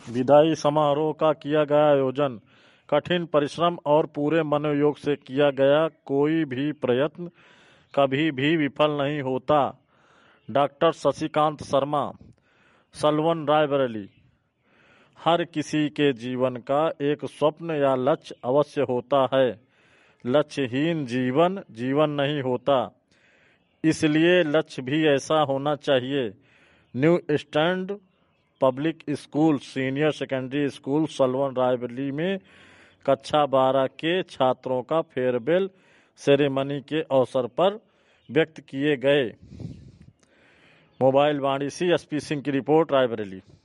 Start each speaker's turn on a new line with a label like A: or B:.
A: विदाई समारोह का किया गया आयोजन कठिन परिश्रम और पूरे मनोयोग से किया गया। कोई भी प्रयत्न कभी भी विफल नहीं होता। डॉक्टर शशिकांत शर्मा, सलवन रायबरेली। हर किसी के जीवन का एक स्वप्न या लक्ष्य अवश्य होता है। लक्ष्यहीन जीवन जीवन नहीं होता, इसलिए लक्ष्य भी ऐसा होना चाहिए। New stand public school senior secondary school Salon Raebareli में कक्षा 12 के छात्रों का फेयरवेल सेरेमनी के अवसर पर व्यक्त किए गए। मोबाइल वाणी CSP सिंह की रिपोर्ट, रायबरेली।